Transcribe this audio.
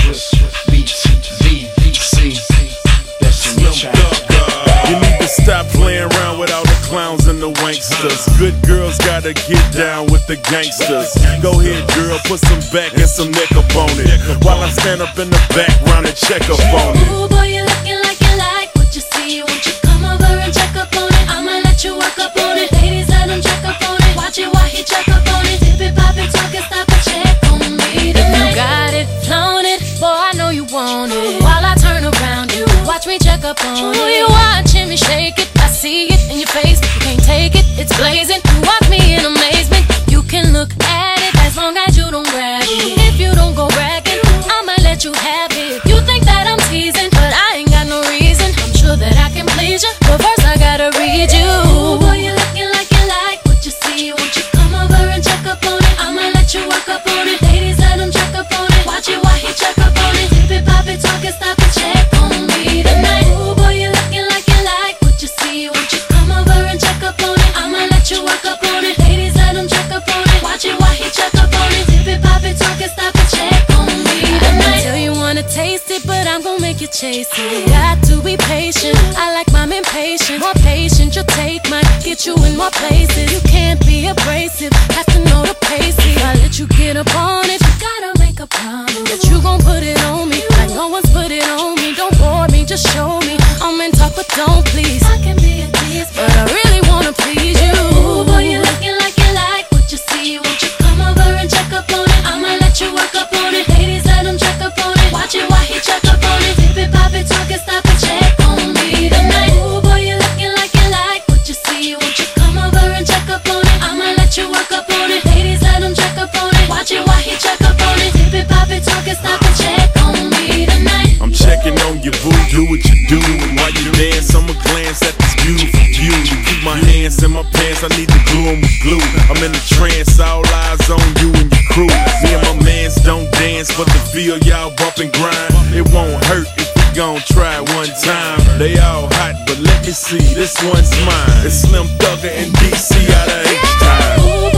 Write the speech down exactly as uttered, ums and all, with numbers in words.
Swiss Beats, V V C. Destiny Child. You need to stop playing around with all the clowns and the wanksters. Good girls gotta get down with the gangsters. Go ahead, girl, put some back and some neck up on it, while I stand up in the background and check up on it. Ooh, boy, you looking like you like what you see. Won't you come over and check up on it? I'ma let you work up on it. Ladies, let him check up on it. Watch it while he check up on it. Dip it, pop it, talk it, stop it, check on me tonight. If you got it, flown it, boy, I know you want it. While I turn around, you watch me check up on it. Ooh, you watching me shake it, I see it in your face. You can't take it, it's blazing. You watch me in amazement. You can look at it as long as you don't grab it. If you don't go bragging, I'ma let you have it. You think that I'm teasing, but I ain't got no reason. I'm sure that I can please you, but first I gotta read you. Ooh, boy, you looking like you like what you see. Won't you come over and check up on it? I'ma let you work up on it. Ladies, let him check up on it. Watch it while he check up on it. Dip it, pop it, talk it, stop it, check on me tonight. Ooh, boy, you looking like you like what you see. Won't you come over and check up on it? I'ma let you work up on it. Ladies, let him check up on it. Watch it while he check up on it. Dip it, pop it, talk it, stop it, check on me tonight. I tell you wanna taste it, but I'm gon' make you chase it. Got to be patient. I like mine impatient. More patient, you'll take mine. Get you in more places. You can't be abrasive. Have to know the pace. If I let you get up on it, you gotta make a promise that you gon' put it on me like no one's put it on me. Don't bore me, just show me. I'm in talk, but don't please. I can be a tease, but I really wanna please you. Ooh, boy, you looking like you like what you see. Won't you come over and check up on it? I'ma let you work up on it. Ladies, let him check up on it. Watch it while he check up on it. Dip it, pop it, talk it, stop it, check on me tonight. Ooh, boy, you looking like you like what you see. Won't you come over and check up on it? I'ma let you work up on it. Ladies, let him check up on it. Watch it while he check up on it. Dip it, pop it, talk it, stop it, check on me tonight. I'm checking on your boo, do what you do. And while you dance, I'ma glance at this beautiful view. Keep my hands in my pants, I need to glue 'em with glue. I'm in a trance, all eyes on you and your crew. Me and my mans don't dance, but the feel y'all bump and grind. It won't hurt if we gon' try it one time. They all hot, but let me see, this one's mine. It's Slim Thugger and D C out of H-Time.